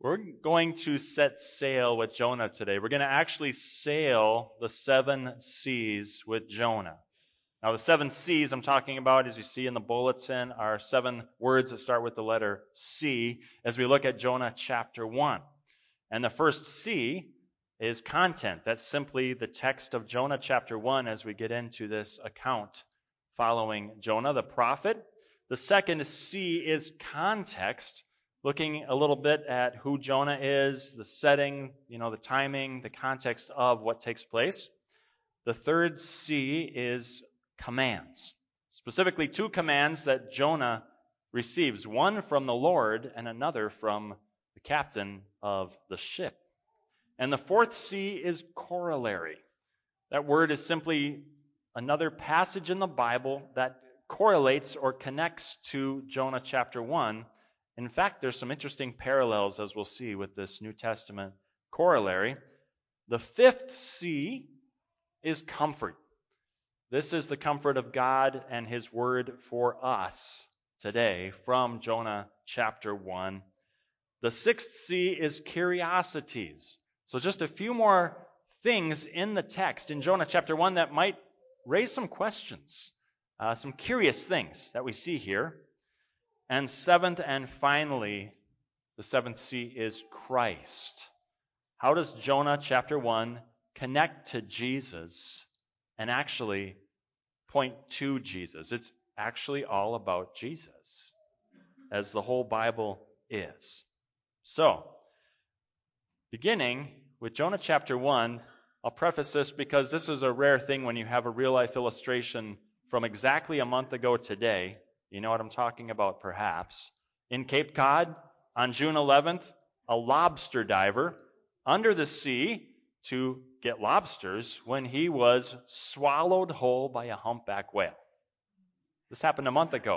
We're going to set sail with Jonah today. We're going to actually sail the 7 seas with Jonah. Now, the 7 C's I'm talking about, as you see in the bulletin, are 7 words that start with the letter C as we look at Jonah chapter 1. And the first C is content. That's simply the text of Jonah chapter 1 as we get into this account following Jonah the prophet. The second C is context, looking a little bit at who Jonah is, the setting, the timing, the context of what takes place. The third C is commands, specifically 2 commands that Jonah receives, one from the Lord and another from the captain of the ship. And the fourth C is corollary. That word is simply another passage in the Bible that correlates or connects to Jonah chapter 1. In fact, there's some interesting parallels, as we'll see, with this New Testament corollary. The fifth C is comfort. This is the comfort of God and His Word for us today from Jonah chapter 1. The sixth C is curiosities. So just a few more things in the text in Jonah chapter 1 that might raise some questions, some curious things that we see here. And seventh and finally, the seventh C is Christ. How does Jonah chapter 1 connect to Jesus and actually point to Jesus? It's actually all about Jesus, as the whole Bible is. So, beginning with Jonah chapter 1, I'll preface this because this is a rare thing when you have a real-life illustration from exactly a month ago today. You know what I'm talking about, perhaps. In Cape Cod, on June 11th, a lobster diver under the sea to get lobsters when he was swallowed whole by a humpback whale. This happened a month ago.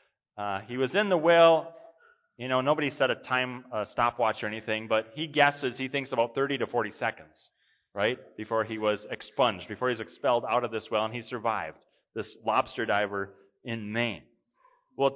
He was in the whale. Nobody set a time stopwatch or anything, but he thinks about 30 to 40 seconds, right, before he was expunged, before he was expelled out of this whale, and he survived, this lobster diver in Maine. Well,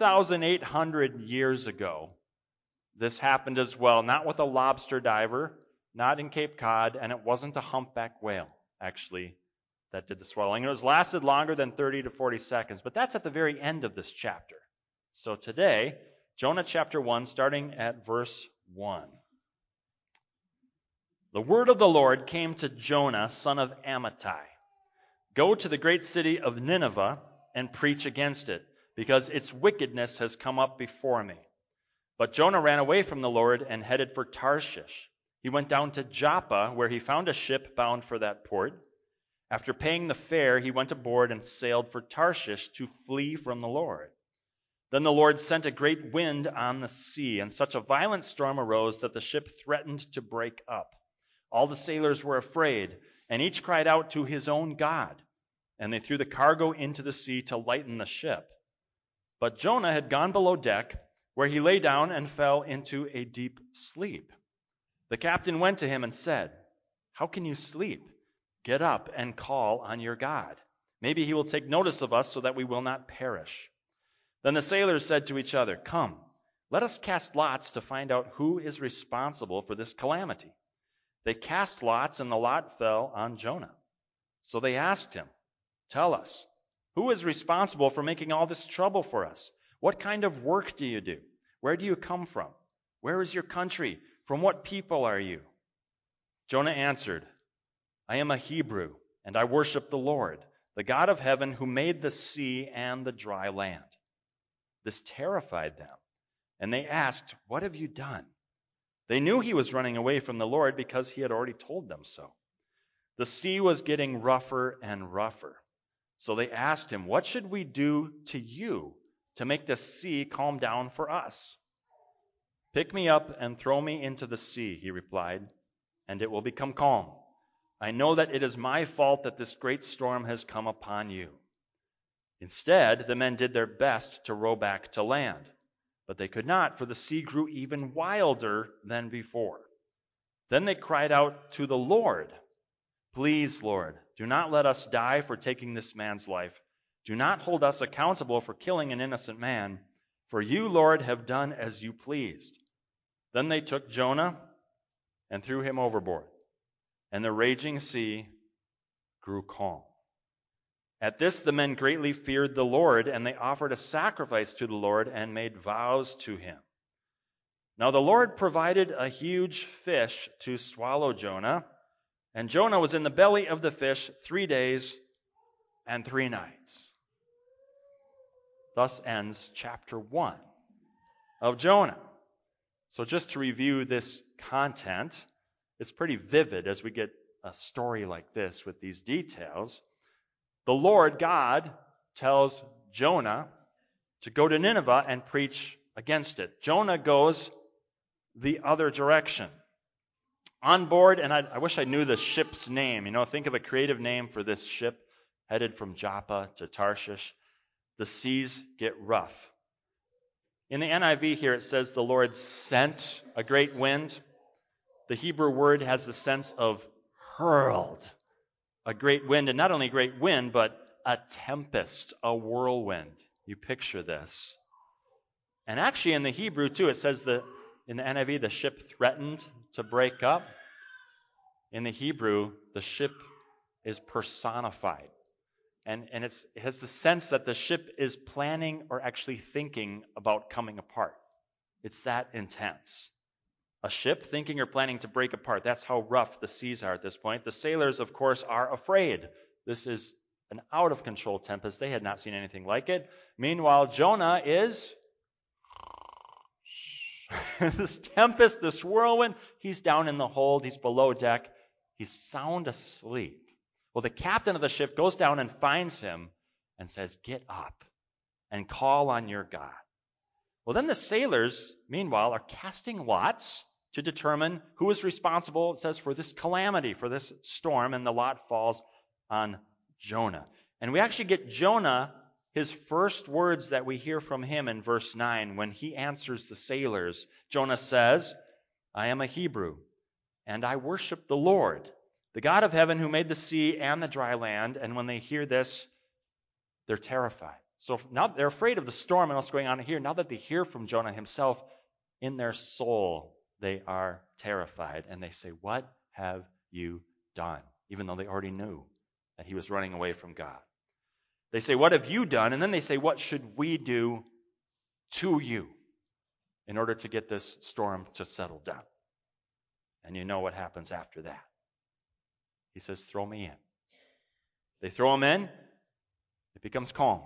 2,800 years ago, this happened as well, not with a lobster diver, not in Cape Cod, and it wasn't a humpback whale, actually, that did the swallowing. It was lasted longer than 30 to 40 seconds, but that's at the very end of this chapter. So today, Jonah chapter 1, starting at verse 1. The word of the Lord came to Jonah, son of Amittai. Go to the great city of Nineveh and preach against it, because its wickedness has come up before me. But Jonah ran away from the Lord and headed for Tarshish. He went down to Joppa, where he found a ship bound for that port. After paying the fare, he went aboard and sailed for Tarshish to flee from the Lord. Then the Lord sent a great wind on the sea, and such a violent storm arose that the ship threatened to break up. All the sailors were afraid, and each cried out to his own God, and they threw the cargo into the sea to lighten the ship. But Jonah had gone below deck, where he lay down and fell into a deep sleep. The captain went to him and said, "How can you sleep? Get up and call on your God. Maybe he will take notice of us so that we will not perish." Then the sailors said to each other, "Come, let us cast lots to find out who is responsible for this calamity." They cast lots, and the lot fell on Jonah. So they asked him, "Tell us, who is responsible for making all this trouble for us? What kind of work do you do? Where do you come from? Where is your country? From what people are you?" Jonah answered, "I am a Hebrew, and I worship the Lord, the God of heaven, who made the sea and the dry land." This terrified them, and they asked, "What have you done?" They knew he was running away from the Lord because he had already told them so. The sea was getting rougher and rougher. So they asked him, "What should we do to you to make the sea calm down for us?" "Pick me up and throw me into the sea," he replied, "and it will become calm. I know that it is my fault that this great storm has come upon you." Instead, the men did their best to row back to land, but they could not, for the sea grew even wilder than before. Then they cried out to the Lord, "Please, Lord, do not let us die for taking this man's life. Do not hold us accountable for killing an innocent man, for you, Lord, have done as you pleased." Then they took Jonah and threw him overboard, and the raging sea grew calm. At this the men greatly feared the Lord, and they offered a sacrifice to the Lord and made vows to him. Now the Lord provided a huge fish to swallow Jonah, and Jonah was in the belly of the fish 3 days and 3 nights. Thus ends chapter 1 of Jonah. So just to review this content, it's pretty vivid as we get a story like this with these details. The Lord God tells Jonah to go to Nineveh and preach against it. Jonah goes the other direction. On board, and I wish I knew the ship's name. Think of a creative name for this ship headed from Joppa to Tarshish. The seas get rough. In the NIV here it says the Lord sent a great wind. The Hebrew word has the sense of hurled a great wind, and not only a great wind, but a tempest, a whirlwind. You picture this. And actually in the Hebrew too, it says in the NIV the ship threatened to break up. In the Hebrew, the ship is personified. And it has the sense that the ship is planning or actually thinking about coming apart. It's that intense. A ship thinking or planning to break apart. That's how rough the seas are at this point. The sailors, of course, are afraid. This is an out-of-control tempest. They had not seen anything like it. Meanwhile, Jonah is this tempest, this whirlwind. He's down in the hold. He's below deck. He's sound asleep. Well, the captain of the ship goes down and finds him and says, "Get up and call on your God." Well, then the sailors, meanwhile, are casting lots to determine who is responsible, it says, for this calamity, for this storm, and the lot falls on Jonah. And we actually get Jonah, his first words that we hear from him in verse 9, when he answers the sailors. Jonah says, "I am a Hebrew, and I worship the Lord, the God of heaven who made the sea and the dry land." And when they hear this, they're terrified. So now they're afraid of the storm and what's going on here. Now that they hear from Jonah himself, in their soul, they are terrified. And they say, "What have you done?" Even though they already knew that he was running away from God. They say, "What have you done?" And then they say, "What should we do to you in order to get this storm to settle down?" And you know what happens after that. He says, "Throw me in." They throw him in. It becomes calm.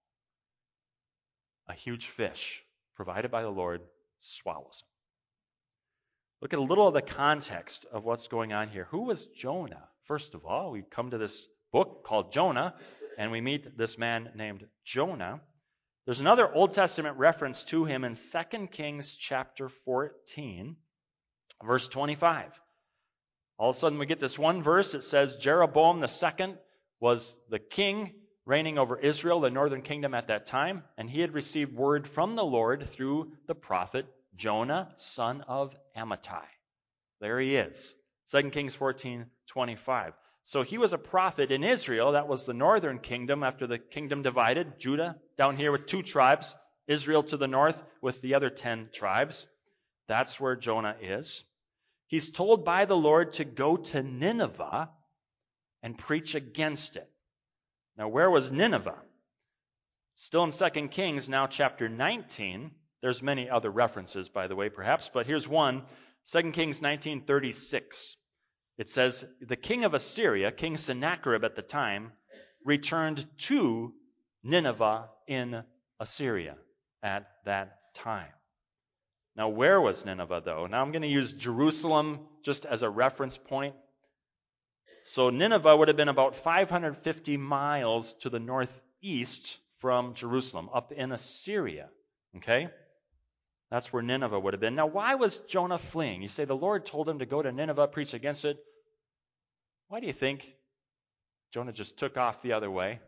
A huge fish provided by the Lord swallows him. Look at a little of the context of what's going on here. Who was Jonah? First of all, we come to this book called Jonah, and we meet this man named Jonah. There's another Old Testament reference to him in 2 Kings chapter 14, verse 25. All of a sudden we get this one verse. It says Jeroboam II was the king reigning over Israel, the northern kingdom at that time, and he had received word from the Lord through the prophet Jonah, son of Amittai. There he is. 2 Kings 14:25. So he was a prophet in Israel. That was the northern kingdom after the kingdom divided. Judah down here with 2 tribes. Israel to the north with the other 10 tribes. That's where Jonah is. He's told by the Lord to go to Nineveh and preach against it. Now, where was Nineveh? Still in 2 Kings, now chapter 19. There's many other references, by the way, perhaps, but here's one. 2 Kings 19:36. It says, the king of Assyria, King Sennacherib at the time, returned to Nineveh in Assyria at that time. Now, where was Nineveh, though? Now, I'm going to use Jerusalem just as a reference point. So Nineveh would have been about 550 miles to the northeast from Jerusalem, up in Assyria. Okay? That's where Nineveh would have been. Now, why was Jonah fleeing? You say the Lord told him to go to Nineveh, preach against it. Why do you think Jonah just took off the other way?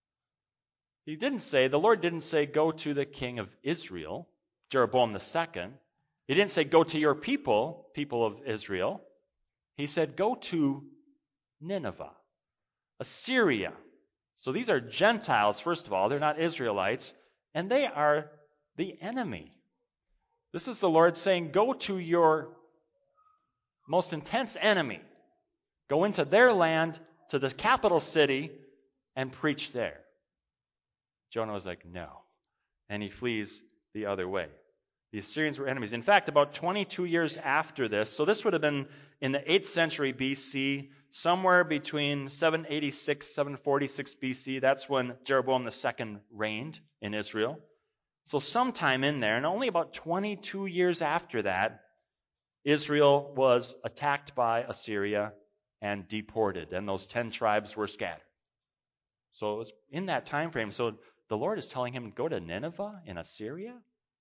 The Lord didn't say, go to the king of Israel, Jeroboam II. He didn't say, go to your people of Israel. He said, go to Nineveh, Assyria. So these are Gentiles, first of all. They're not Israelites. And they are the enemy. This is the Lord saying, go to your most intense enemy. Go into their land, to the capital city, and preach there. Jonah was like, no. And he flees the other way. The Assyrians were enemies. In fact, about 22 years after this, so this would have been in the 8th century BC, somewhere between 786, 746 BC. That's when Jeroboam II reigned in Israel. So sometime in there, and only about 22 years after that, Israel was attacked by Assyria and deported, and those 10 tribes were scattered. So it was in that time frame. So the Lord is telling him, go to Nineveh in Assyria?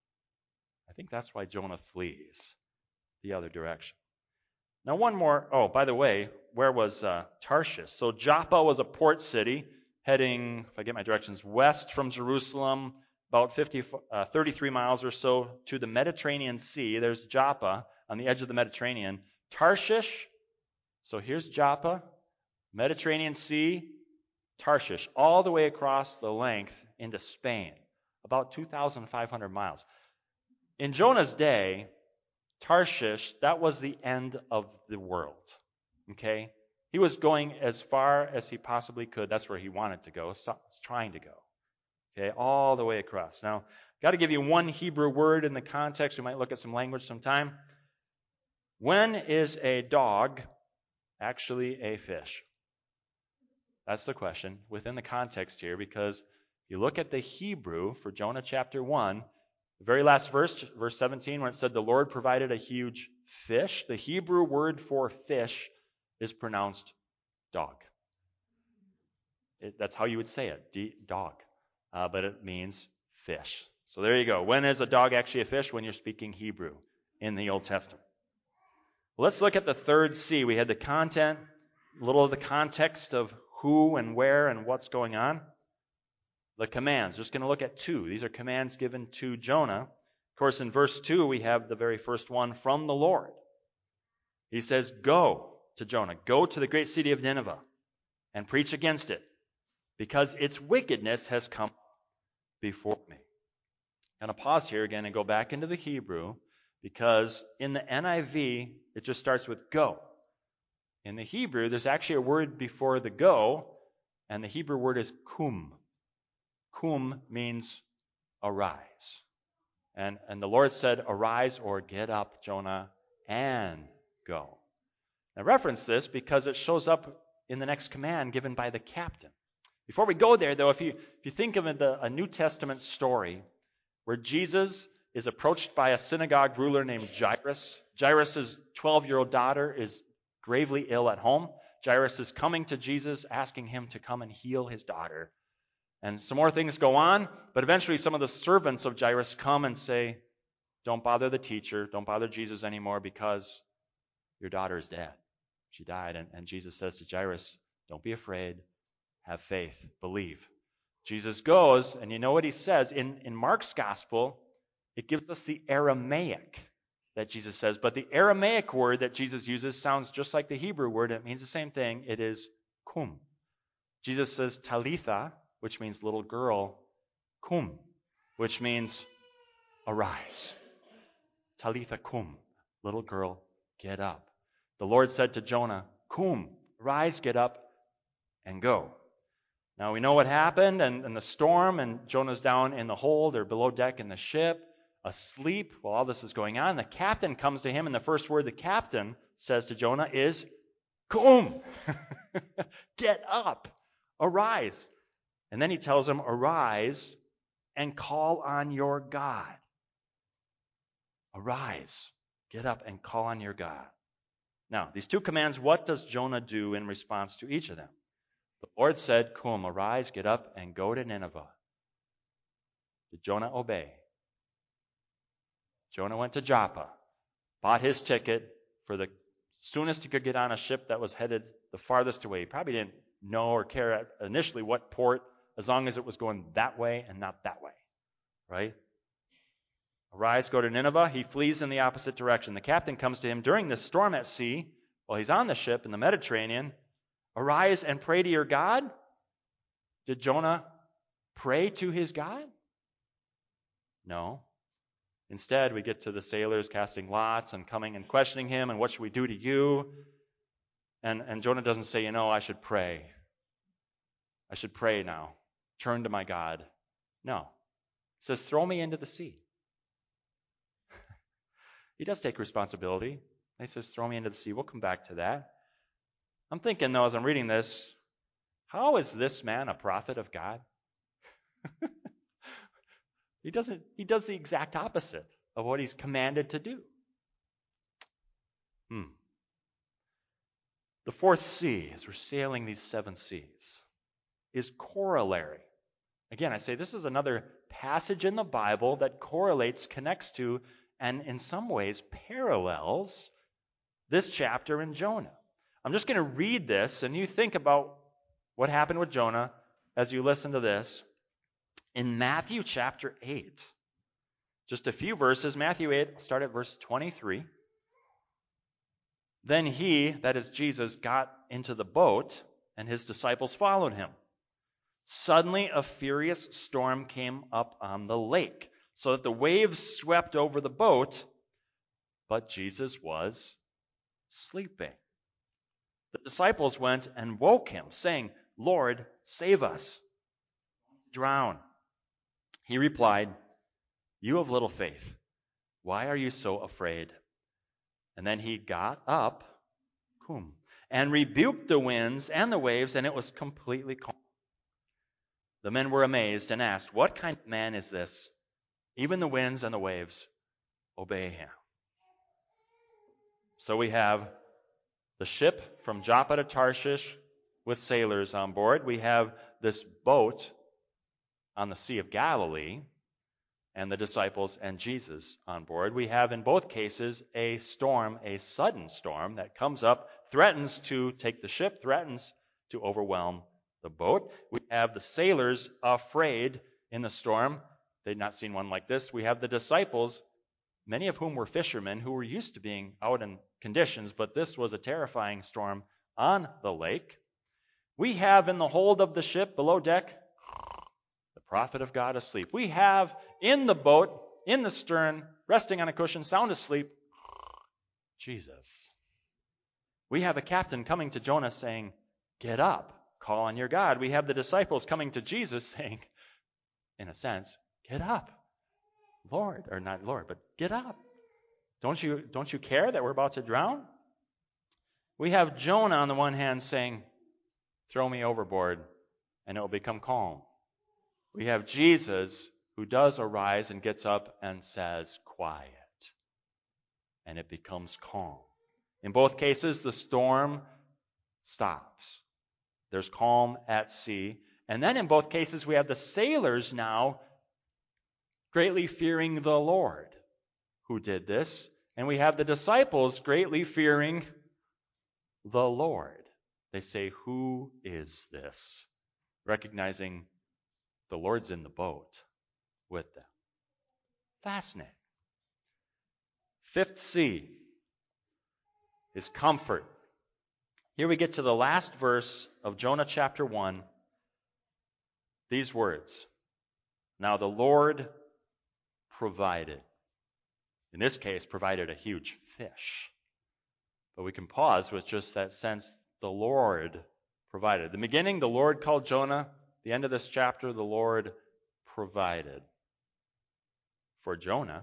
I think that's why Jonah flees the other direction. Now one more. Oh, by the way, where was Tarshish? So Joppa was a port city heading, if I get my directions, west from Jerusalem, about 33 miles or so to the Mediterranean Sea. There's Joppa on the edge of the Mediterranean. Tarshish, so here's Joppa, Mediterranean Sea, Tarshish, all the way across the length into Spain, about 2,500 miles. In Jonah's day, Tarshish, that was the end of the world. Okay? He was going as far as he possibly could. That's where he wanted to go, trying to go. Okay? All the way across. Now, got to give you one Hebrew word in the context. We might look at some language sometime. When is a dog actually a fish? That's the question within the context here, because you look at the Hebrew for Jonah chapter 1, the very last verse, verse 17, when it said the Lord provided a huge fish, the Hebrew word for fish is pronounced dog. That's how you would say it, dog. But it means fish. So there you go. When is a dog actually a fish? When you're speaking Hebrew in the Old Testament. Let's look at the third C. We had the content, a little of the context of who and where and what's going on. The commands. Just going to look at two. These are commands given to Jonah. Of course, in verse 2, we have the very first one from the Lord. He says, go to Jonah. Go to the great city of Nineveh and preach against it, because its wickedness has come before me. I'm going to pause here again and go back into the Hebrew, because in the NIV, it just starts with go. In the Hebrew, there's actually a word before the go, and the Hebrew word is kum. Kum means arise. And the Lord said, arise or get up, Jonah, and go. Now reference this because it shows up in the next command given by the captain. Before we go there, though, if you think of a New Testament story where Jesus is approached by a synagogue ruler named Jairus. Jairus' 12-year-old daughter is gravely ill at home. Jairus is coming to Jesus, asking him to come and heal his daughter. And some more things go on, but eventually some of the servants of Jairus come and say, don't bother the teacher, don't bother Jesus anymore, because your daughter is dead. She died. And Jesus says to Jairus, don't be afraid, have faith, believe. Jesus goes, and you know what he says? In Mark's gospel, it gives us the Aramaic that Jesus says, but the Aramaic word that Jesus uses sounds just like the Hebrew word. It means the same thing. It is kum. Jesus says Talitha, which means little girl, kum, which means arise. Talitha kum, little girl, get up. The Lord said to Jonah, kum, rise, get up, and go. Now we know what happened, and the storm, and Jonah's down in the hold or below deck in the ship, asleep while all this is going on. The captain comes to him, and the first word the captain says to Jonah is, kum, get up, arise. And then he tells him, arise and call on your God. Arise, get up and call on your God. Now, these two commands, what does Jonah do in response to each of them? The Lord said, kum, arise, get up, and go to Nineveh. Did Jonah obey? Jonah went to Joppa, bought his ticket for the soonest he could get on a ship that was headed the farthest away. He probably didn't know or care initially what port, as long as it was going that way and not that way, right? Arise, go to Nineveh. He flees in the opposite direction. The captain comes to him during this storm at sea while he's on the ship in the Mediterranean. Arise and pray to your God. Did Jonah pray to his God? No. Instead, we get to the sailors casting lots and coming and questioning him, and what should we do to you? And Jonah doesn't say, I should pray. I should pray now. Turn to my God. No. He says, throw me into the sea. He does take responsibility. He says, throw me into the sea. We'll come back to that. I'm thinking, though, as I'm reading this, how is this man a prophet of God? He does the exact opposite of what he's commanded to do. The fourth sea, as we're sailing these 7 seas, is corollary. Again, I say this is another passage in the Bible that correlates, connects to, and in some ways parallels this chapter in Jonah. I'm just going to read this, and you think about what happened with Jonah as you listen to this. In Matthew chapter 8, just a few verses, Matthew 8, start at verse 23. Then he, that is Jesus, got into the boat, and his disciples followed him. Suddenly a furious storm came up on the lake, so that the waves swept over the boat, but Jesus was sleeping. The disciples went and woke him, saying, Lord, save us. Drown. He replied, You have little faith. Why are you so afraid? And then he got up, and rebuked the winds and the waves, and it was completely calm. The men were amazed and asked, What kind of man is this? Even the winds and the waves obey him. So we have the ship from Joppa to Tarshish with sailors on board. We have this boat on the Sea of Galilee and the disciples and Jesus on board. We have in both cases a storm, a sudden storm that comes up, threatens to take the ship, threatens to overwhelm the boat. We have the sailors afraid in the storm. They'd not seen one like this. We have the disciples, many of whom were fishermen who were used to being out in conditions, but this was a terrifying storm on the lake. We have in the hold of the ship below deck the prophet of God asleep. We have in the boat, in the stern, resting on a cushion, sound asleep, Jesus. We have a captain coming to Jonah saying, Get up, call on your God. We have the disciples coming to Jesus saying, in a sense, Get up, Lord, or not Lord, but get up. Don't you care that we're about to drown? We have Jonah on the one hand saying, Throw me overboard, and it will become calm. We have Jesus who does arise and gets up and says, Quiet. And it becomes calm. In both cases, the storm stops. There's calm at sea. And then in both cases, we have the sailors now greatly fearing the Lord who did this. And we have the disciples greatly fearing the Lord. They say, Who is this? Recognizing the Lord's in the boat with them. Fascinating. Fifth sea is comfort. Here we get to the last verse of Jonah chapter 1. These words. Now the Lord provided. In this case, provided a huge fish. But we can pause with just that sense, the Lord provided. In the beginning, the Lord called Jonah. The end of this chapter, the Lord provided for Jonah.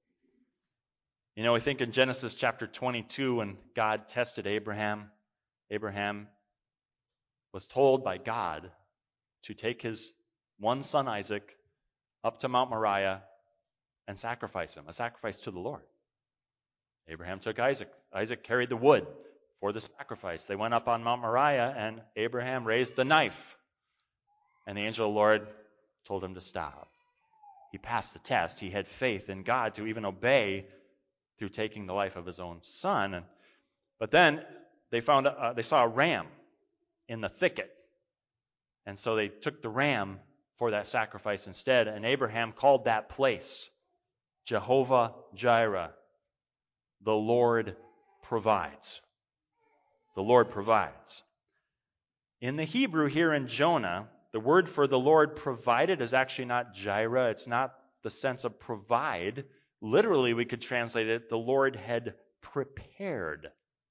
We think in Genesis chapter 22 when God tested Abraham. Abraham was told by God to take his one son Isaac up to Mount Moriah and sacrifice him, a sacrifice to the Lord. Abraham took Isaac. Isaac carried the wood for the sacrifice. They went up on Mount Moriah, and Abraham raised the knife. And the angel of the Lord told him to stop. He passed the test. He had faith in God to even obey through taking the life of his own son. But then they saw a ram in the thicket. And so they took the ram for that sacrifice instead. And Abraham called that place Jehovah Jireh. The Lord provides. The Lord provides. In the Hebrew here in Jonah, the word for the Lord provided is actually not Jireh. It's not the sense of provide. Literally, we could translate it, the Lord had prepared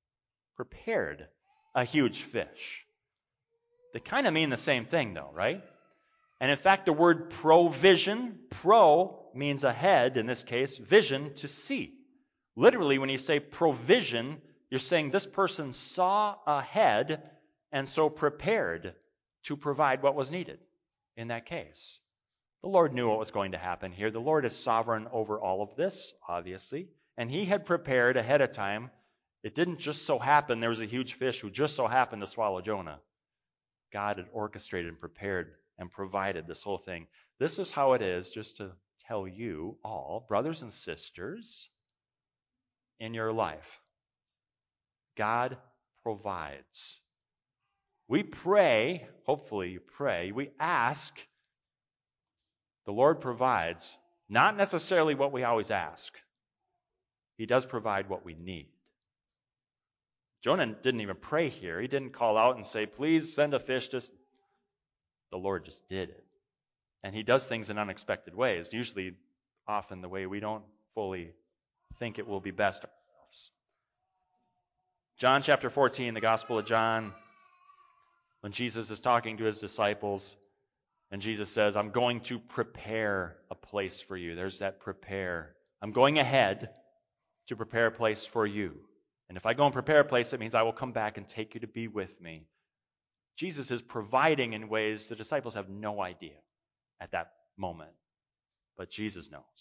a huge fish. They kind of mean the same thing, though, right? And in fact, the word provision, pro means ahead, in this case, vision, to see. Literally, when you say provision, you're saying this person saw ahead and so prepared to provide what was needed in that case. The Lord knew what was going to happen here. The Lord is sovereign over all of this, obviously, and he had prepared ahead of time. It didn't just so happen there was a huge fish who just so happened to swallow Jonah. God had orchestrated and prepared and provided this whole thing. This is how it is, just to tell you all, brothers and sisters, in your life. God provides. We pray, hopefully you pray, we ask, the Lord provides, not necessarily what we always ask. He does provide what we need. Jonah didn't even pray here. He didn't call out and say, please send a fish. The Lord just did it. And he does things in unexpected ways, usually often the way we don't fully think it will be best ourselves. John chapter 14, the Gospel of John, when Jesus is talking to his disciples, and Jesus says, I'm going to prepare a place for you. There's that prepare. I'm going ahead to prepare a place for you. And if I go and prepare a place, it means I will come back and take you to be with me. Jesus is providing in ways the disciples have no idea at that moment. But Jesus knows.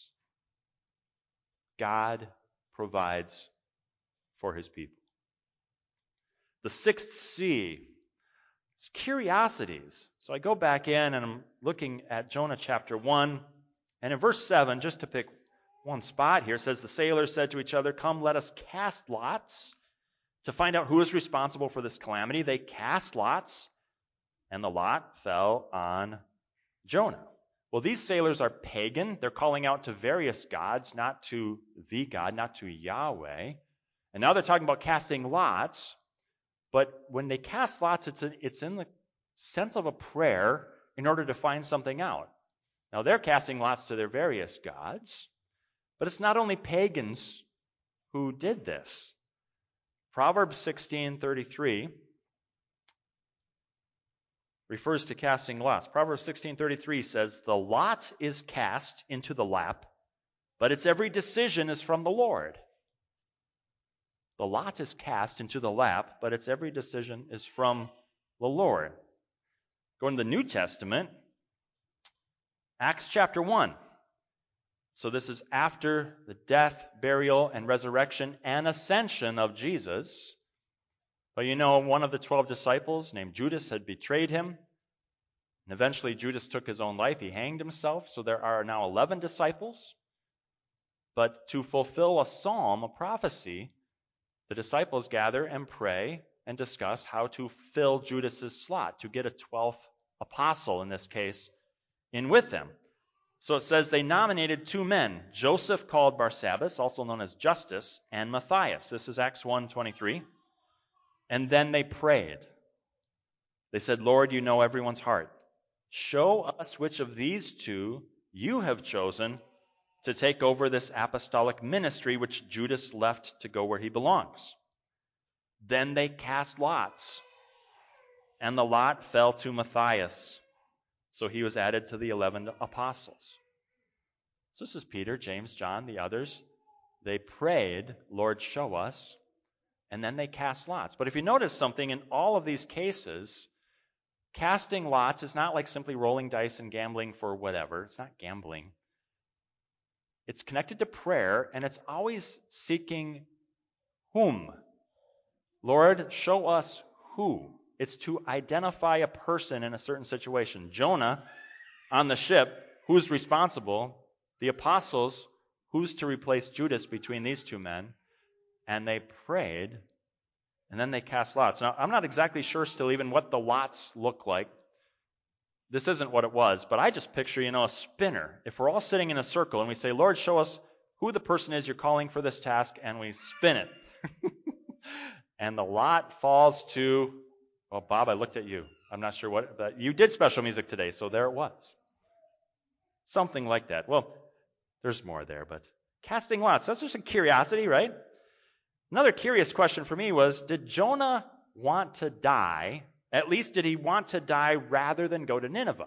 God provides for his people. The sixth C is curiosities. So I go back in and I'm looking at Jonah chapter 1. And in verse 7, just to pick one spot here, it says, the sailors said to each other, come, let us cast lots to find out who is responsible for this calamity. They cast lots, and the lot fell on Jonah. Well, these sailors are pagan. They're calling out to various gods, not to the God, not to Yahweh. And now they're talking about casting lots. But when they cast lots, it's in the sense of a prayer in order to find something out. Now, they're casting lots to their various gods. But it's not only pagans who did this. Proverbs 16:33 refers to casting lots. Proverbs 16:33 says, the lot is cast into the lap, but its every decision is from the Lord. The lot is cast into the lap, but its every decision is from the Lord. Going to the New Testament, Acts chapter 1. So this is after the death, burial, and resurrection and ascension of Jesus. But you know, one of the 12 disciples named Judas had betrayed him. And eventually Judas took his own life. He hanged himself. So there are now 11 disciples. But to fulfill a psalm, a prophecy, the disciples gather and pray and discuss how to fill Judas's slot, to get a 12th apostle, in this case, in with them. So it says they nominated two men, Joseph called Barsabbas, also known as Justus, and Matthias. This is Acts 1:23. And then they prayed. They said, Lord, you know everyone's heart. Show us which of these two you have chosen to take over this apostolic ministry which Judas left to go where he belongs. Then they cast lots, and the lot fell to Matthias. So he was added to the 11 apostles. So this is Peter, James, John, the others. They prayed, Lord, show us, and then they cast lots. But if you notice something, in all of these cases, casting lots is not like simply rolling dice and gambling for whatever. It's not gambling. It's connected to prayer, and it's always seeking whom? Lord, show us who. It's to identify a person in a certain situation. Jonah, on the ship, who's responsible? The apostles, who's to replace Judas between these two men? And they prayed, and then they cast lots. Now, I'm not exactly sure still even what the lots look like. This isn't what it was, but I just picture, a spinner. If we're all sitting in a circle and we say, Lord, show us who the person is you're calling for this task, and we spin it. And the lot falls to, well, Bob, I looked at you. I'm not sure what, but you did special music today, so there it was. Something like that. Well, there's more there, but Casting lots. That's just a curiosity, right? Another curious question for me was, did Jonah want to die? At least did he want to die rather than go to Nineveh?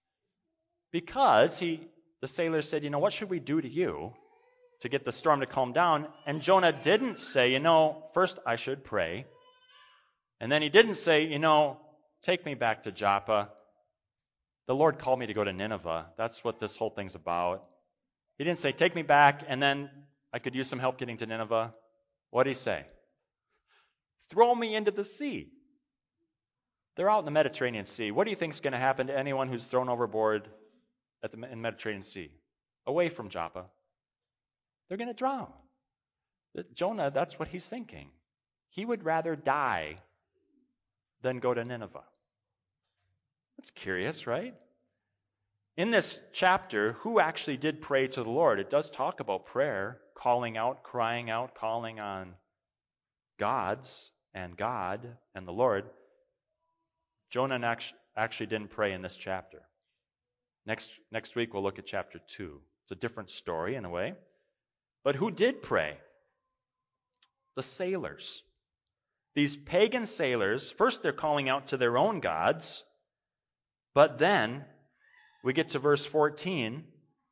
Because the sailors said, what should we do to you to get the storm to calm down? And Jonah didn't say, first I should pray. And then he didn't say, take me back to Joppa. The Lord called me to go to Nineveh. That's what this whole thing's about. He didn't say, take me back, and then I could use some help getting to Nineveh. What did he say? Throw me into the sea. They're out in the Mediterranean Sea. What do you think is going to happen to anyone who's thrown overboard in the Mediterranean Sea, away from Joppa? They're going to drown. Jonah, that's what he's thinking. He would rather die than go to Nineveh. That's curious, right? In this chapter, who actually did pray to the Lord? It does talk about prayer, calling out, crying out, calling on gods and God and the Lord. Jonah actually didn't pray in this chapter. Next week we'll look at chapter 2. It's a different story in a way. But who did pray? The sailors. These pagan sailors, first they're calling out to their own gods, but then we get to verse 14.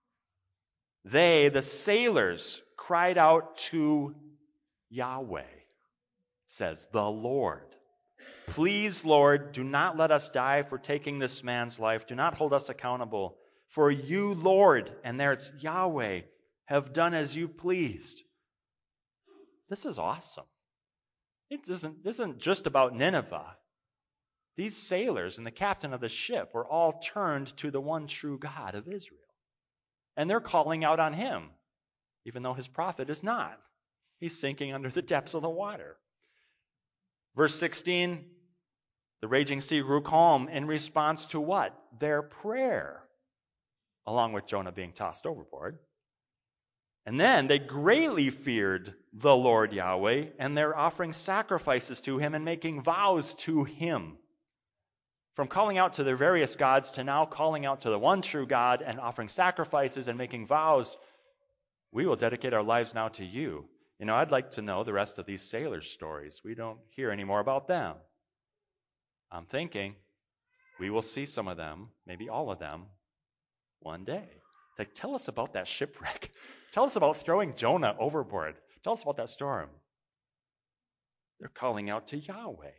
They, the sailors, cried out to Yahweh. It says, the Lord. Please, Lord, do not let us die for taking this man's life. Do not hold us accountable. For you, Lord, and there it's Yahweh, have done as you pleased. This is awesome. This isn't just about Nineveh. These sailors and the captain of the ship were all turned to the one true God of Israel. And they're calling out on him, even though his prophet is not. He's sinking under the depths of the water. Verse 16, the raging sea grew calm in response to what? Their prayer, along with Jonah being tossed overboard. And then they greatly feared the Lord Yahweh, and they're offering sacrifices to him and making vows to him. From calling out to their various gods to now calling out to the one true God and offering sacrifices and making vows, we will dedicate our lives now to you. I'd like to know the rest of these sailors' stories. We don't hear any more about them. I'm thinking we will see some of them, maybe all of them, one day. Tell us about that shipwreck. Tell us about throwing Jonah overboard. Tell us about that storm. They're calling out to Yahweh.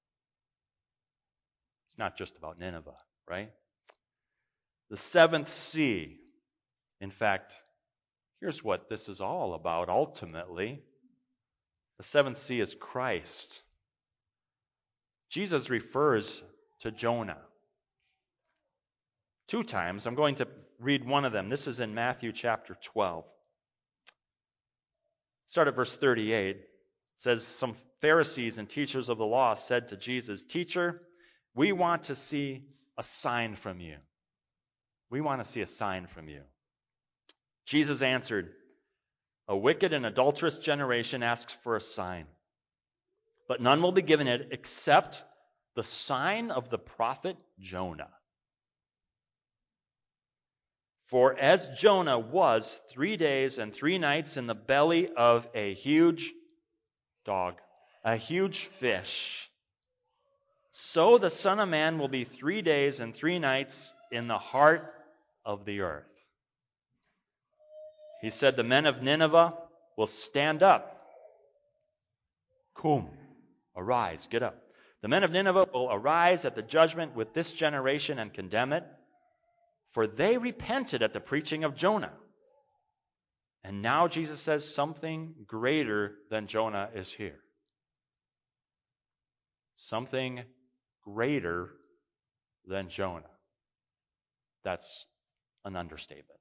It's not just about Nineveh, right? The seventh sea. In fact, here's what this is all about ultimately. The seventh sea is Christ. Jesus refers to Jonah 2 times. I'm going to read one of them. This is in Matthew chapter 12. Start at verse 38. It says, some Pharisees and teachers of the law said to Jesus, Teacher, we want to see a sign from you. We want to see a sign from you. Jesus answered, a wicked and adulterous generation asks for a sign, but none will be given it except the sign of the prophet Jonah. For as Jonah was 3 days and 3 nights in the belly of a huge a huge fish, so the Son of Man will be 3 days and 3 nights in the heart of the earth. He said, the men of Nineveh will stand up. Come, arise, get up. The men of Nineveh will arise at the judgment with this generation and condemn it, for they repented at the preaching of Jonah. And now Jesus says something greater than Jonah is here. Something greater than Jonah. That's an understatement.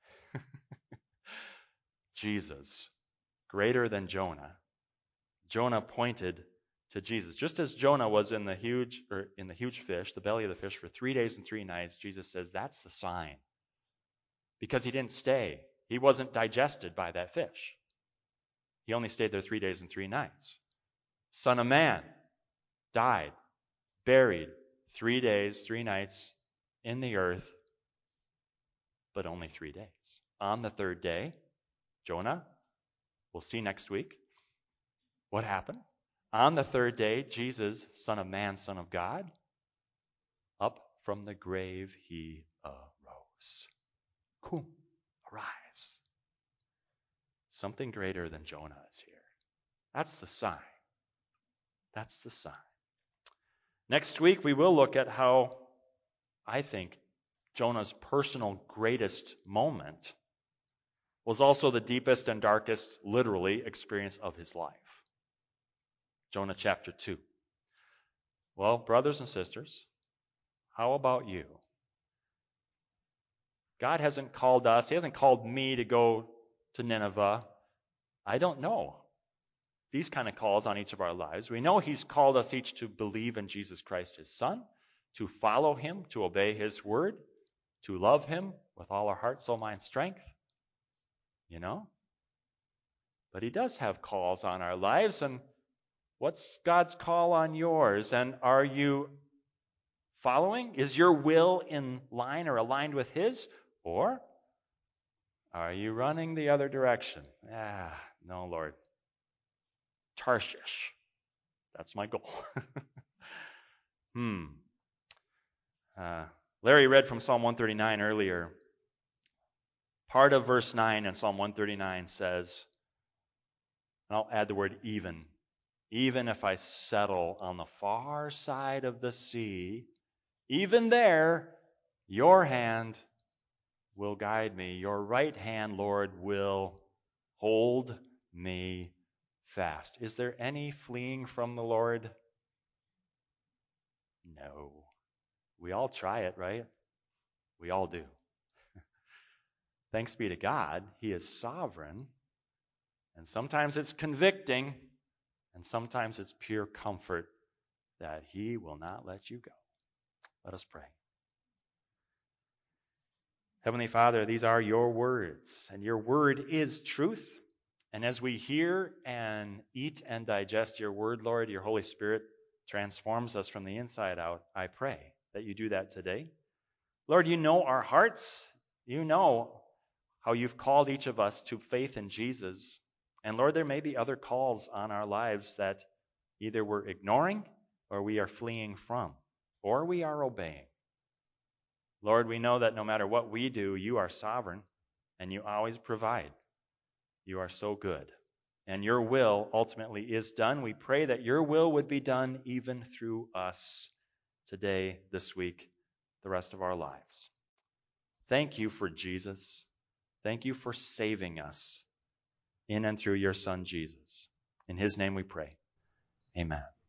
Jesus, greater than Jonah. Jonah pointed to Jesus. Just as Jonah was in the huge fish, the belly of the fish, for 3 days and 3 nights, Jesus says that's the sign. Because he didn't stay. He wasn't digested by that fish. He only stayed there 3 days and 3 nights. Son of Man died, buried 3 days, 3 nights in the earth, but only 3 days. On the third day, Jonah, we'll see next week. What happened? On the third day, Jesus, Son of Man, Son of God, up from the grave he arose. Cool. Arise. Something greater than Jonah is here. That's the sign. That's the sign. Next week, we will look at how, I think, Jonah's personal greatest moment was also the deepest and darkest, literally, experience of his life. Jonah chapter 2. Well, brothers and sisters, how about you? God hasn't called us, He hasn't called me to go to Nineveh. I don't know these kind of calls on each of our lives. We know He's called us each to believe in Jesus Christ, His Son, to follow Him, to obey His word, to love Him with all our heart, soul, mind, strength. You know? But He does have calls on our lives, and what's God's call on yours? And are you following? Is your will in line or aligned with His? Or are you running the other direction? No, Lord. Tarshish. That's my goal. Larry read from Psalm 139 earlier. Part of verse 9 in Psalm 139 says, and I'll add the word even. Even if I settle on the far side of the sea, even there, your hand will guide me. Your right hand, Lord, will hold me fast. Is there any fleeing from the Lord? No. We all try it, right? We all do. Thanks be to God, He is sovereign. And sometimes it's convicting, and sometimes it's pure comfort that He will not let you go. Let us pray. Heavenly Father, these are your words, and your word is truth. And as we hear and eat and digest your word, Lord, your Holy Spirit transforms us from the inside out. I pray that you do that today. Lord, you know our hearts. You know how you've called each of us to faith in Jesus. And Lord, there may be other calls on our lives that either we're ignoring or we are fleeing from, or we are obeying. Lord, we know that no matter what we do, you are sovereign and you always provide. You are so good. And your will ultimately is done. We pray that your will would be done even through us today, this week, the rest of our lives. Thank you for Jesus. Thank you for saving us in and through your Son, Jesus. In His name we pray. Amen.